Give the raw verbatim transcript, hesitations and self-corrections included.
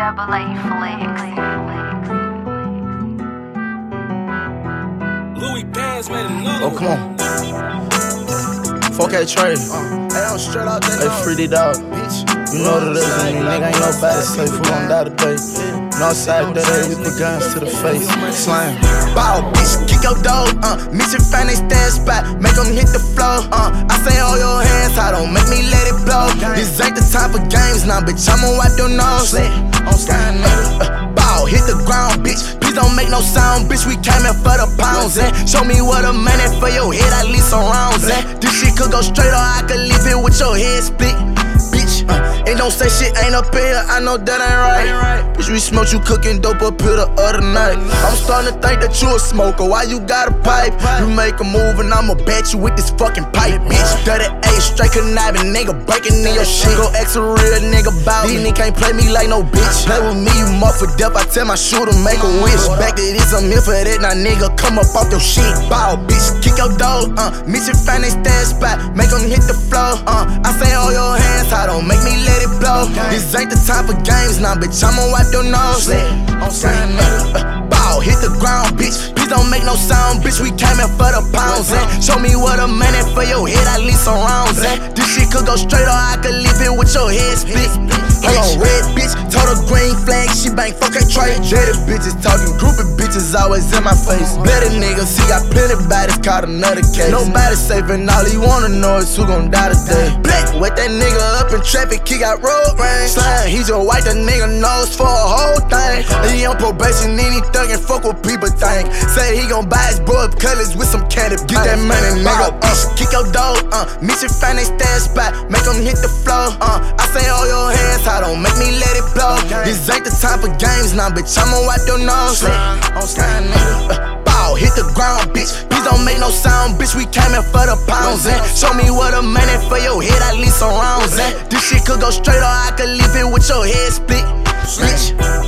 Double A Flex. Louis Paz made another. Oh, come on. four K trade. Uh, hey, I'm straight out there. Hey, free the dog. You know what it is, I mean, nigga ain't nobody safe. Who gon' die today? Northside that we put guns to the face. Slam. Bow, bitch, kick your dog. Uh, mission find they stand spot, make them hit the floor. Uh, I say hold your hands, I don't make me let it blow. This ain't the time for games now, bitch. I'ma wipe your nose. On stand, nigga. Bow, hit the ground, bitch. Please don't make no sound, bitch. We came in for the pounds, eh? Show me what a minute for your head, at least some rounds, eh? This shit could go straight or I could leave it with your head split. Bitch, uh, and don't say shit ain't up here, I know that ain't right. Bitch, we smoked you cooking dope up here the other night. I'm starting to think that you a smoker, why you got a pipe? You make a move and I'ma bet you with this fucking pipe, bitch. Dirty A, straight conniving, nigga breaking in your shit. Go X a real nigga bout me. These niggas can't play me like no bitch. Play with me, you mark for death, I tell my shooter make a wish. Back to this, I'm here for that, now nigga come up off your shit. Bow, bitch, kick your dog, uh, mission find they stand spot, make them hit the floor, uh, I say hold your hands, I don't make me let it blow. This ain't the time for games now, bitch, I'ma wipe your nose. On stand, nigga. Bow, hit the ground, bitch. Please don't make no sound, bitch. We came in for the pounds, eh? Show me what a minute for your head, at least some rounds, eh? This shit could go straight or I could leave it with your head split. Hold on, red bitch, total green flag, she bang four K trade. Jaded bitches talking, groupie bitches always in my face. Better niggas, he got plenty bodies, caught another case. Nobody safe and all he wanna know is who gon' die today. Black, wake that nigga up in traffic, he got road rage. Slime, he just wipe the nigga nose for a whole thing. He on probation, then he thuggin', fuck what people think. Say he gon' buy his boy colors with some candy. Get that money, nigga, uh, kick your dog, uh, mission find they stand spot, make them hit the floor, uh, I say hold your hands, I don't make me let it blow. This ain't the time for games now, bitch, I'ma wipe your nose. On stand, nigga. Bow, hit the ground, bitch. Please don't make no sound, bitch. We came in for the pounds, eh? Show me what a minute for your head, at least some rounds, eh? This shit could go straight or I could leave it with your head split. Bitch.